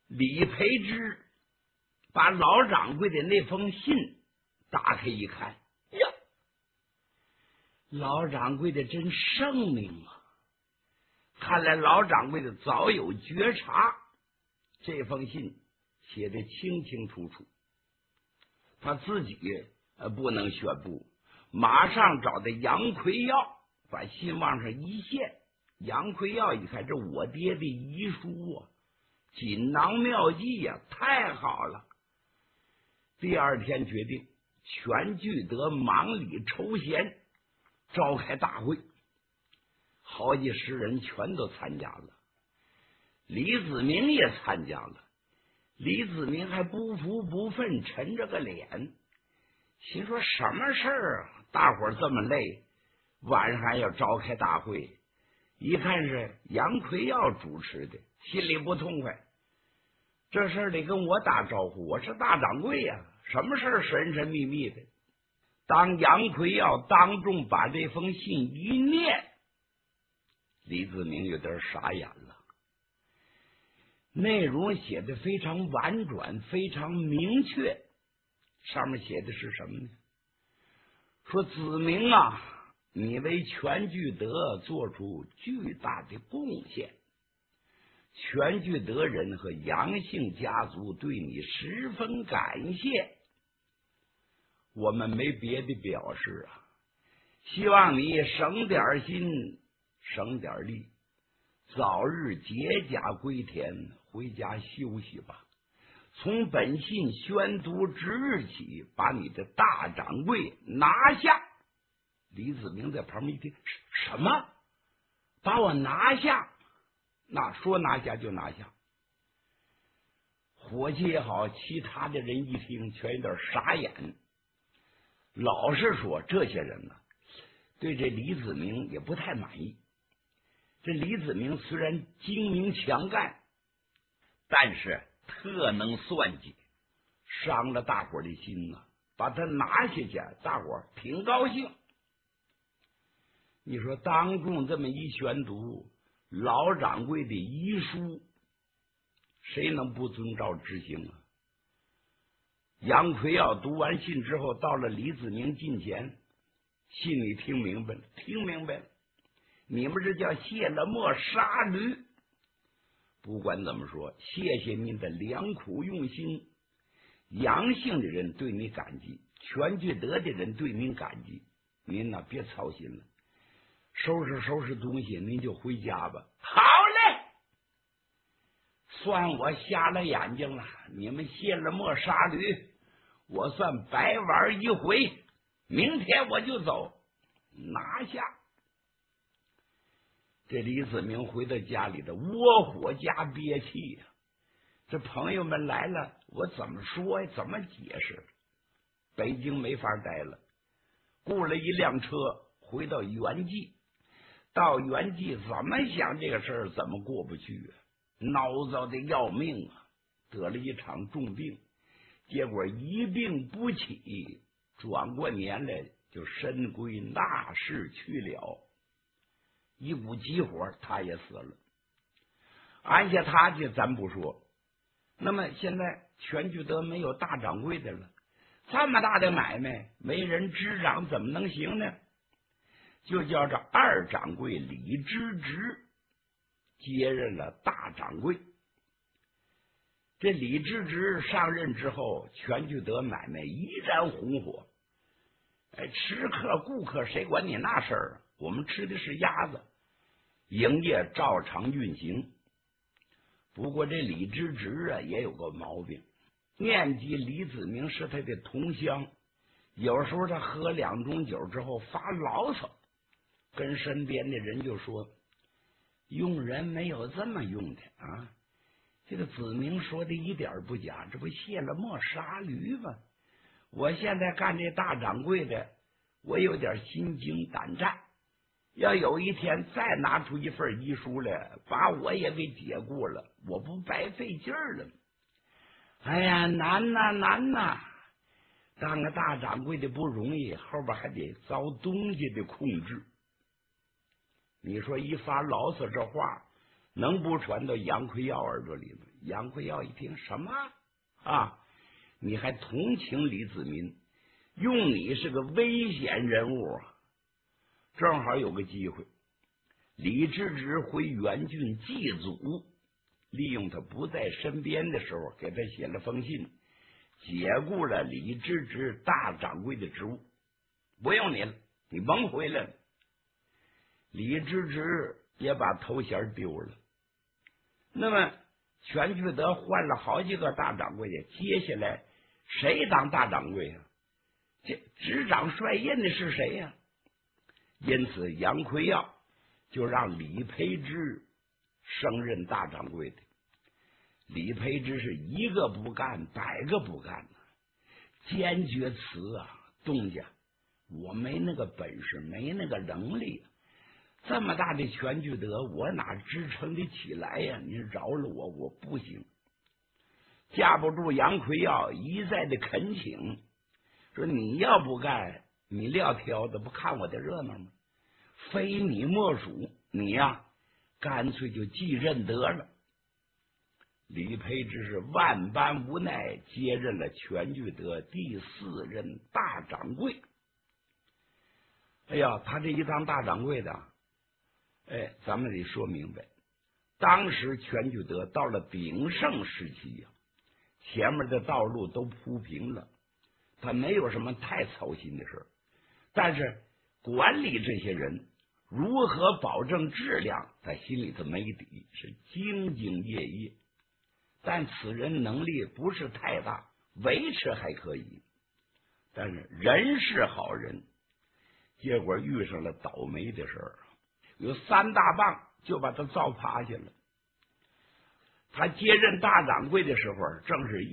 李培之把老掌柜的那封信打开一看，呀，老掌柜的真圣明啊！看来老掌柜的早有觉察，这封信写得清清楚楚。他自己不能宣布，马上找的杨奎耀把信往上一献。杨奎耀一看，这我爹的遗书啊，锦囊妙计呀，太好了！第二天决定全聚德忙里抽闲，召开大会，好几十人全都参加了。李子明也参加了。李子明还不服不忿，沉着个脸，心说什么事儿啊？大伙儿这么累，晚上还要召开大会，一看是杨奎耀主持的，心里不痛快。这事儿得跟我打招呼，我是大掌柜呀，什么事儿神神秘秘的？当杨奎耀当众把这封信一念，李子明有点傻眼了。内容写的非常婉转，非常明确。上面写的是什么呢？说子明啊，你为全聚德做出巨大的贡献，全聚德人和杨姓家族对你十分感谢。我们没别的表示啊，希望你省点心，省点力，早日解甲归田，回家休息吧。从本信宣读之日起，把你的大掌柜拿下。李子明在旁边一听，什么？把我拿下？那说拿下就拿下。伙计也好，其他的人一听全有点傻眼。老实说，这些人呢，对这李子明也不太满意。这李子明虽然精明强干，但是特能算计，伤了大伙的心啊！把他拿下去，大伙挺高兴。你说当众这么一宣读老掌柜的遗书，谁能不遵照执行啊？杨奎耀读完信之后，到了李子明近前，信里听明白了，你们这叫卸了磨杀驴。不管怎么说，谢谢您的良苦用心。杨姓的人对你感激，全聚德的人对您感激，您呢别操心了，收拾东西，您就回家吧。好嘞，算我瞎了眼睛了，你们卸了磨杀驴，我算白玩一回，明天我就走，拿下。这李子明回到家里的窝火加憋气呀！这朋友们来了，我怎么说呀？怎么解释？北京没法待了，雇了一辆车回到原记。到原记怎么想这个事儿怎么过不去啊？恼躁的要命啊！得了一场重病，结果一病不起，转过年来就身归纳世去了。一股急火，他也死了。按下他去咱不说，那么现在全聚德没有大掌柜的了，这么大的买卖没人执掌怎么能行呢？就叫这二掌柜李知直接任了大掌柜。这李知直上任之后，全聚德买卖依然红火。吃客顾客谁管你那事儿？我们吃的是鸭子，营业照常运行。不过这李知直啊也有个毛病，念及李子明是他的同乡，有时候他喝2盅酒之后发牢骚，跟身边的人就说，用人没有这么用的啊！这个子明说的一点不假，这不卸了磨杀驴吗？我现在干这大掌柜的，我有点心惊胆战，要有一天再拿出一份遗书来，把我也给解雇了，我不白费劲儿了吗？哎呀，难呐！当个大掌柜的不容易，后边还得遭东家的控制。你说一发牢骚这话， 能不传到杨奎耀耳朵里吗？杨奎耀一听，什么啊？你还同情李子民，用你是个危险人物啊！正好有个机会，李知直回原郡祭祖，利用他不在身边的时候，给他写了封信，解雇了李知直大掌柜的职务，不用你了，你甭回来了。李知直也把头衔丢了。那么全聚德换了好几个大掌柜的，接下来谁当大掌柜啊？这执掌帅印的是谁呀？因此杨奎耀就让李培之升任大掌柜的。李培之是一个不干百个不干，坚决辞啊！东家，我没那个本事，没那个能力，这么大的全聚德，我哪支撑得起来呀？您饶了我，我不行。架不住杨奎耀一再的恳请，说你要不干，你撂挑子不看我的热闹吗？非你莫属，你呀，干脆就继任得了。李培之是万般无奈，接任了全聚德第4任大掌柜。哎呀，他这一当大掌柜的，咱们得说明白，当时全聚德到了鼎盛时期呀，前面的道路都铺平了，他没有什么太操心的事，但是管理这些人如何保证质量，他心里头没底，是兢兢业业。但此人能力不是太大，维持还可以，但是人是好人，结果遇上了倒霉的事儿，有3大棒就把他糟趴下了。他接任大掌柜的时候，正是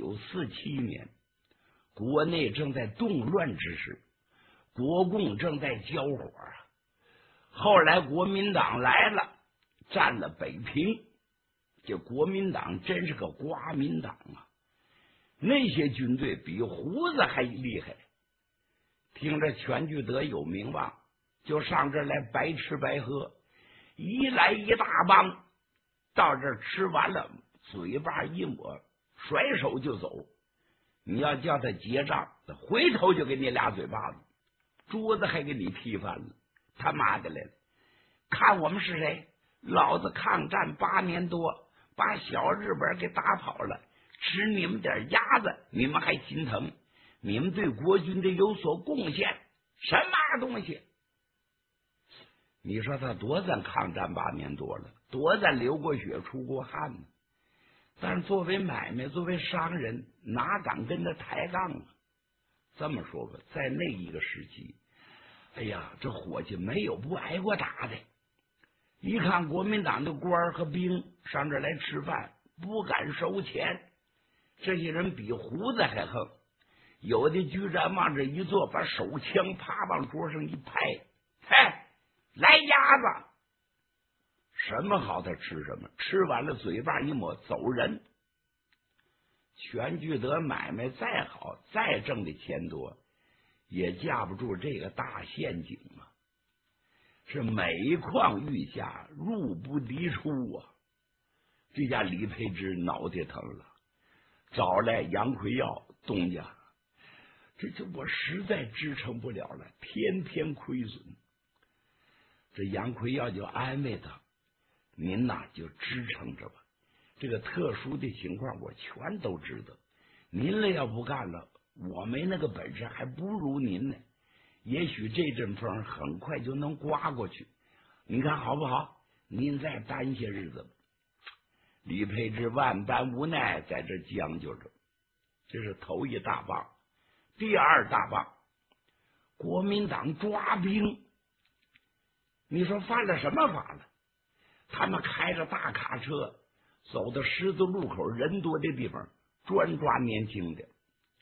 1947年，国内正在动乱之时，国共正在交火啊。后来国民党来了，占了北平，这国民党真是个国民党啊！那些军队比胡子还厉害，听着全聚德有名望，就上这儿来白吃白喝，一来一大帮，到这儿吃完了，嘴巴一抹，甩手就走。你要叫他结账，回头就给你2嘴巴子，桌子还给你踢翻了。他妈的来了，看我们是谁？老子抗战8年多，把小日本给打跑了，吃你们点鸭子你们还心疼？你们对国军得有所贡献，什么东西？你说他多咱抗战8年多了，多咱流过血出过汗呢，但是作为买卖，作为商人，哪敢跟他抬杠啊？这么说吧，在那一个时期，哎呀，这伙计没有不挨过打的。一看国民党的官和兵上这儿来吃饭，不敢收钱，这些人比胡子还横，有的居然往这一坐，把手枪啪往桌上一拍，嘿，来鸭子！什么好他吃什么，吃完了嘴巴一抹走人。全聚德买卖再好，再挣的钱多，也架不住这个大陷阱啊！是每况愈下，入不敌出啊！这家李培之脑袋疼了，找来杨奎耀东家，这我实在支撑不了了，天天亏损。这杨奎耀就安慰他，您呐就支撑着吧，这个特殊的情况我全都知道，您了要不干了，我没那个本事，还不如您呢。也许这阵风很快就能刮过去，你看好不好？您再担些日子吧。李培之万般无奈，在这将就着。这是头一大棒。第2大棒，国民党抓兵。你说犯了什么法了？他们开着大卡车，走到十字路口人多的地方，专抓年轻的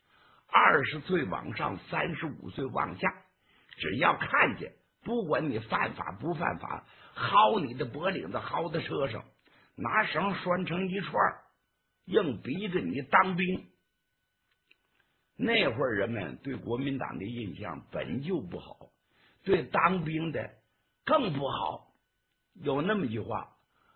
，20岁往上，35岁往下，只要看见，不管你犯法不犯法，薅你的脖领子，薅到车上，拿绳拴成一串，硬逼着你当兵。那会儿人们对国民党的印象本就不好，对当兵的更不好。有那么一句话，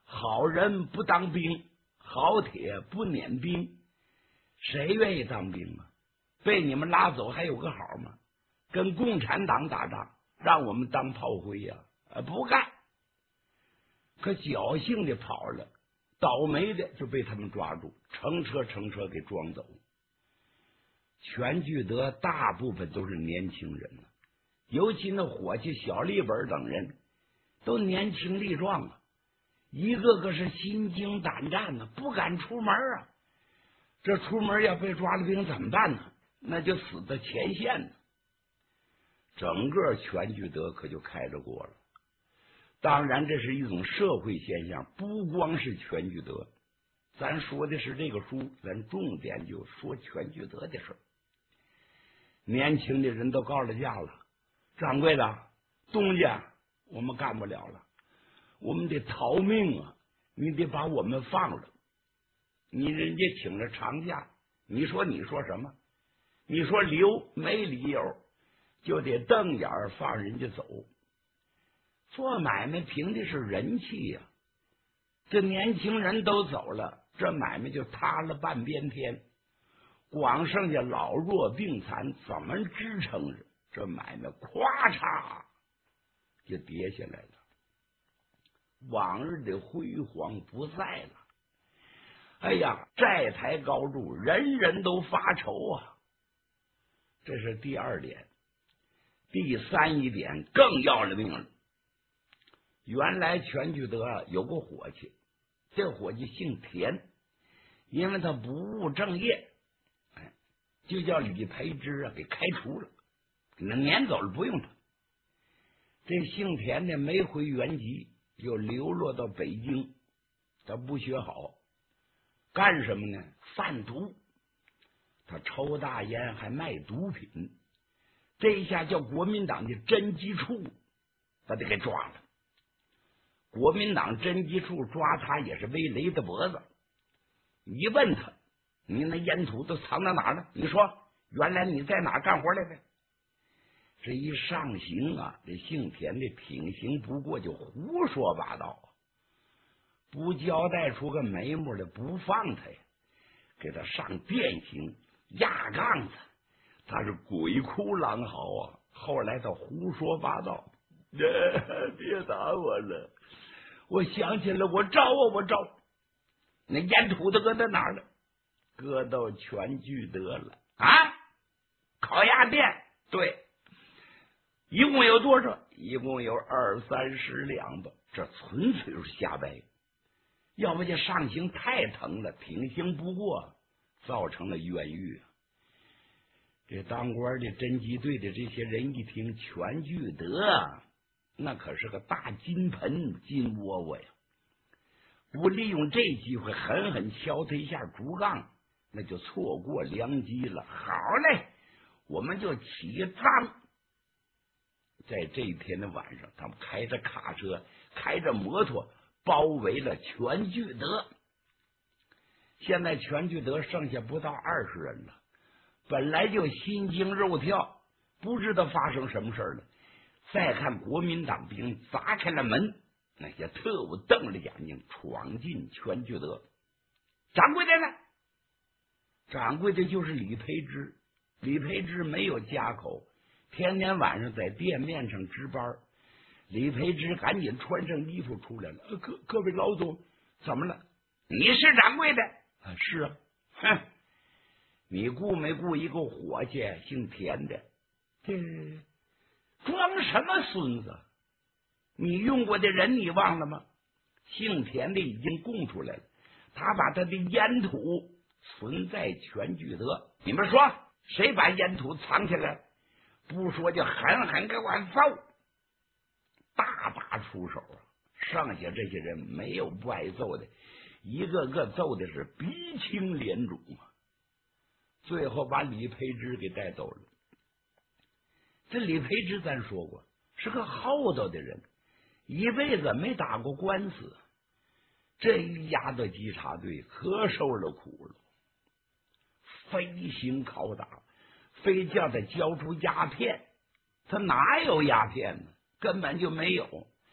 好人不当兵，好铁不撵兵，谁愿意当兵啊？被你们拉走还有个好吗？跟共产党打仗，让我们当炮灰呀？不干。可侥幸的跑了，倒霉的就被他们抓住，成车给装走。全聚德大部分都是年轻人，尤其那伙计小立本等人都年轻力壮啊，一个个是心惊胆战呢，不敢出门啊。这出门要被抓了兵怎么办呢？那就死在前线呢。整个全聚德可就开着锅了。当然这是一种社会现象，不光是全聚德，咱说的是这个书，咱重点就说全聚德的事儿。年轻的人都告了假了，掌柜的，东家我们干不了了，我们得逃命啊！你得把我们放了。你人家请了长假，你说什么？你说留没理由，就得瞪眼放人家走。做买卖凭的是人气呀，这年轻人都走了，这买卖就塌了半边天，光剩下老弱病残，怎么支撑着？这买卖咵嚓就跌下来了，往日的辉煌不在了。哎呀，债台高筑，人人都发愁啊。这是第二点。第三一点更要了命了。原来全聚德有个伙计，这伙计姓田，因为他不务正业，就叫李培之啊给开除了，给他撵走了，不用他。这姓田的没回原籍，就流落到北京，他不学好，干什么呢？贩毒，他抽大烟还卖毒品。这一下叫国民党的侦缉处把他给抓了。国民党侦缉处抓他也是为勒的脖子。一问他，你那烟土都藏到哪了？你说原来你在哪干活来的？这一上刑啊，这姓田的挺刑不过，就胡说八道，不交代出个眉目来不放他呀，给他上电刑压杠子，他是鬼哭狼嚎啊。后来他胡说八道，别打我了，我想起来我招啊我招，那烟土都搁到哪儿了？搁到全聚德了啊！烤鸭店，对，一共有多少？一共有20-30两吧，这纯粹是瞎掰。要不这上刑太疼了，挺刑不过，造成了冤狱。这当官的侦缉队的这些人一听全聚德，那可是个大金盆金窝窝呀，不利用这机会狠狠敲他一下竹杠，那就错过良机了。好嘞，我们就起赃。在这一天的晚上，他们开着卡车，开着摩托，包围了全聚德。现在全聚德剩下不到20人了，本来就心惊肉跳，不知道发生什么事了。再看国民党兵砸开了门，那些特务瞪着眼睛闯进全聚德。掌柜的呢？掌柜的就是李培之。李培之没有家口，天天晚上在店面上值班。李培之赶紧穿上衣服出来了。各位老总，怎么了？你是掌柜的？是啊。哼，你雇没雇一个伙计姓田的？这装什么孙子？你用过的人你忘了吗？姓田的已经供出来了，他把他的烟土存在全聚德。你们说谁把烟土藏起来？不说就狠狠给我揍！大打出手啊！剩下这些人没有不挨揍的，一个个揍的是鼻青脸肿啊！最后把李培之给带走了。这李培之咱说过是个厚道的人，一辈子没打过官司，这一押到稽查队可受了苦了，非行拷打，非叫他交出鸦片，他哪有鸦片呢？根本就没有。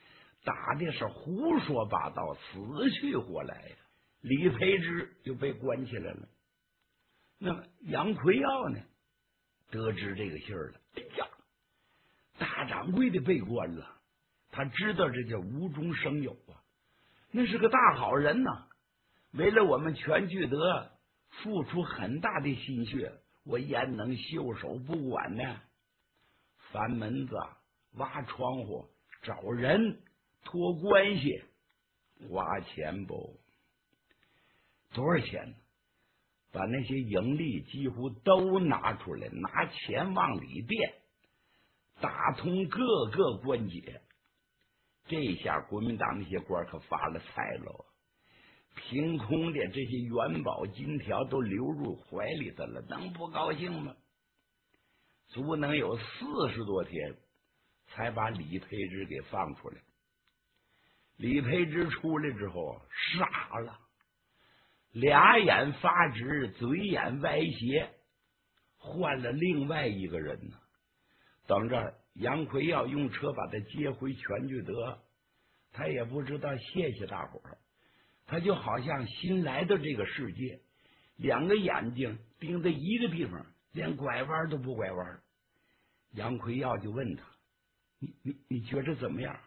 打的是胡说八道，死去活来呀。李培之就被关起来了。那么杨奎耀呢，得知这个信儿了，哎呀，大掌柜的被关了，他知道这叫无中生有啊，那是个大好人呐，为了我们全聚德付出很大的心血，我焉能袖手不管呢？翻门子、挖窗户、找人、托关系，花钱不？多少钱呢？把那些盈利几乎都拿出来，拿钱往里垫，打通各个关节。这下国民党那些官可发了财了，凭空的这些元宝金条都流入怀里头了，能不高兴吗？足能有40多天，才把李培之给放出来。李培之出来之后傻了，俩眼发直，嘴眼歪斜，换了另外一个人呢。等着杨奎耀用车把他接回全聚德，他也不知道谢谢大伙儿，他就好像新来到这个世界，两个眼睛盯在一个地方，连拐弯都不拐弯。杨奎耀就问他：“你觉着怎么样？”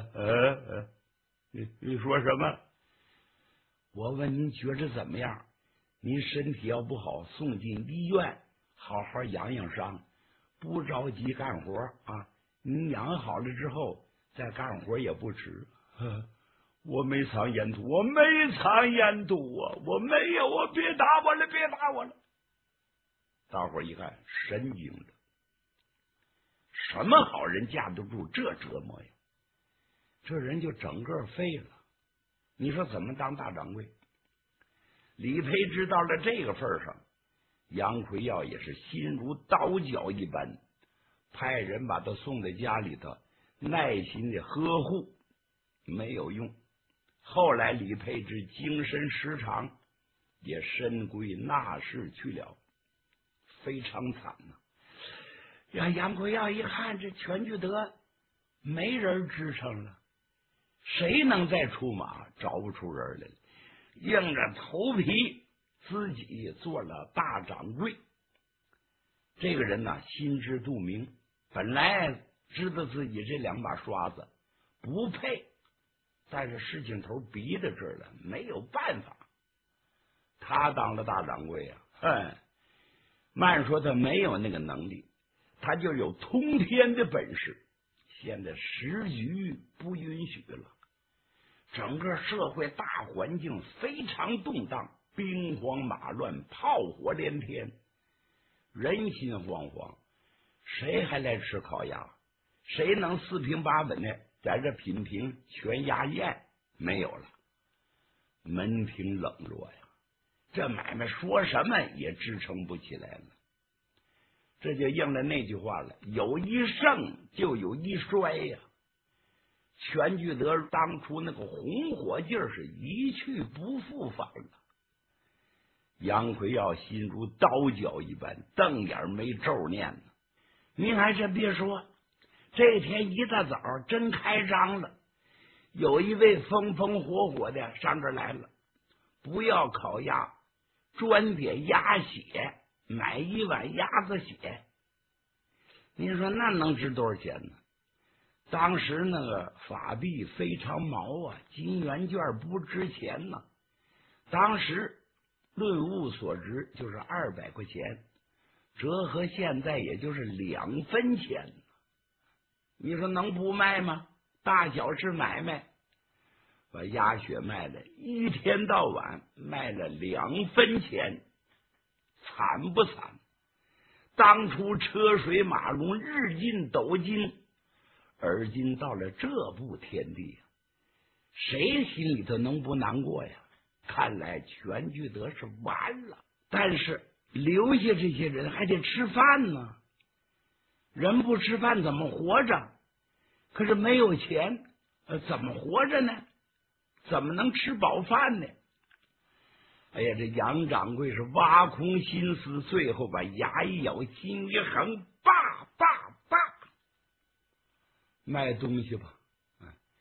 你说什么？我问您觉着怎么样？您身体要不好，送进医院，好好养养伤，不着急干活啊。您养好了之后再干活也不迟。我没藏烟毒，我没藏烟毒啊，我没有啊！别打我了，别打我了！大伙一看，神经的，什么好人架得住这折磨呀？这人就整个废了。你说怎么当大掌柜？李培之到了这个份上，杨奎耀也是心如刀绞一般，派人把他送在家里头，耐心的呵护，没有用。后来李培之精神失常，也深归纳室去了，非常惨呐。让杨奎耀一看，这全聚德没人支撑了，谁能再出马？找不出人来了，硬着头皮自己做了大掌柜。这个人呢，心知肚明，本来知道自己这两把刷子不配，但是事情头逼到这儿了，没有办法。他当了大掌柜啊，慢说他没有那个能力，他就有通天的本事。现在时局不允许了，整个社会大环境非常动荡，兵荒马乱，炮火连天，人心惶惶，谁还来吃烤鸭？谁能四平八稳的在这品评全鸭宴？没有了，门庭冷落呀，这买卖说什么也支撑不起来了。这就应了那句话了，有一盛就有一衰呀。全聚德当初那个红火劲儿是一去不复返了。杨奎耀心如刀绞一般，瞪眼没皱念呢。您还真别说，这天一大早真开张了，有一位风风火火的上这儿来了，不要烤鸭，专点鸭血，买一碗鸭子血。您说那能值多少钱呢？当时那个法币非常毛啊，金元券不值钱呢。当时论物所值就是200块钱，折合现在也就是2分钱。你说能不卖吗？大小是买卖，把鸭血卖了，一天到晚卖了2分钱，惨不惨？当初车水马龙，日进斗金，而今到了这步田地，谁心里头能不难过呀？看来全聚德是完了。但是留下这些人还得吃饭呢，人不吃饭怎么活着？可是没有钱，怎么活着呢？怎么能吃饱饭呢？哎呀，这杨掌柜是挖空心思，最后把牙一咬，心一横，罢，卖东西吧。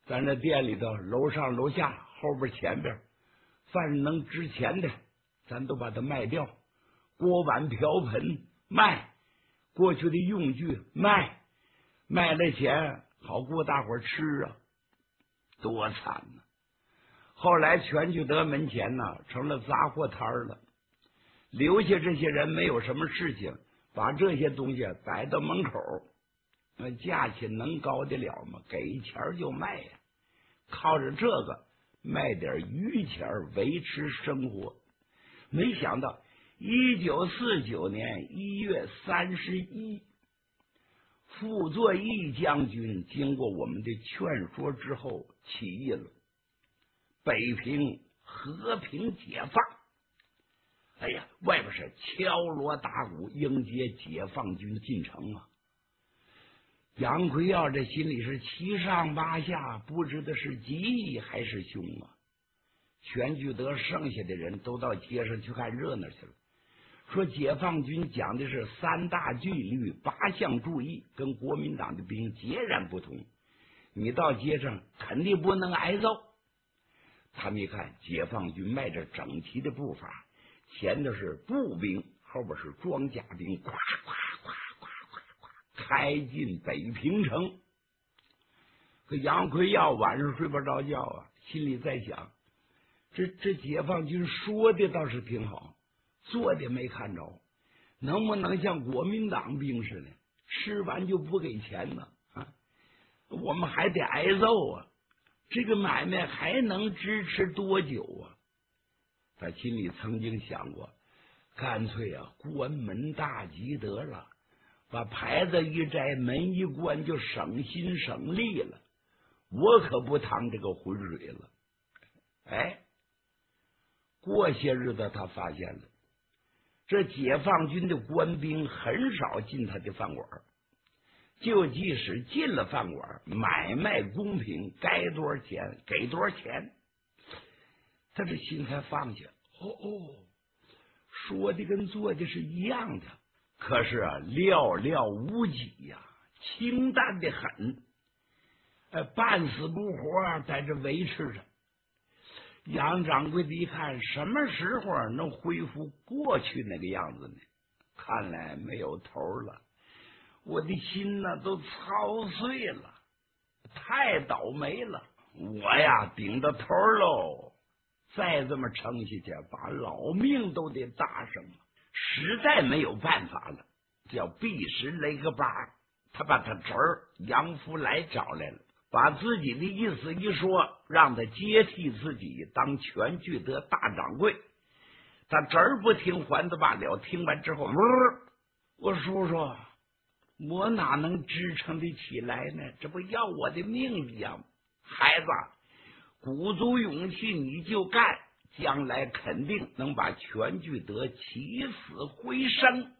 咱这店里头楼上楼下后边前边，凡是能值钱的，咱都把它卖掉。锅碗瓢盆卖，过去的用具卖，卖了钱好过大伙吃啊，多惨呐！后来全聚德门前呢成了杂货摊了，留下这些人没有什么事情，把这些东西摆到门口，那价钱能高得了吗？给钱就卖呀，靠着这个卖点余钱维持生活。没想到1949年1月31，傅作义将军经过我们的劝说之后起义了，北平和平解放。哎呀，外边是敲锣打鼓迎接解放军进城啊！杨奎耀这心里是七上八下，不知道是吉还是凶啊！全聚德剩下的人都到街上去看热闹去了，说解放军讲的是3大纪律8项注意，跟国民党的兵截然不同，你到街上肯定不能挨揍。他们一看解放军迈着整齐的步伐，前头是步兵，后边是装甲兵，咵咵咵咵咵咵开进北平城。可杨奎耀晚上睡不着觉啊，心里在想，这解放军说的倒是挺好，做的没看着，能不能像国民党兵似的，吃完就不给钱呢？啊，我们还得挨揍啊！这个买卖还能支持多久啊？他心里曾经想过，干脆啊关门大吉得了，把牌子一摘，门一关，就省心省力了。我可不趟这个浑水了。哎，过些日子他发现了，这解放军的官兵很少进他的饭馆，就即使进了饭馆，买卖公平，该多少钱给多少钱，他这心才放下。说的跟做的是一样的，可是啊寥寥无几呀，清淡的很，半死不活在这维持着。杨掌柜的一看，什么时候能恢复过去那个样子呢？看来没有头了，我的心呢都操碎了，太倒霉了，我呀顶到头喽，再这么撑下去，把老命都得搭上了，实在没有办法了，叫毕石雷个巴，他把他侄儿杨福来找来了，把自己的意思一说，让他接替自己当全聚德大掌柜。他侄儿不听还子罢了，听完之后，我叔叔，我哪能支撑得起来呢？这不要我的命一样。孩子，鼓足勇气你就干，将来肯定能把全聚德起死回生。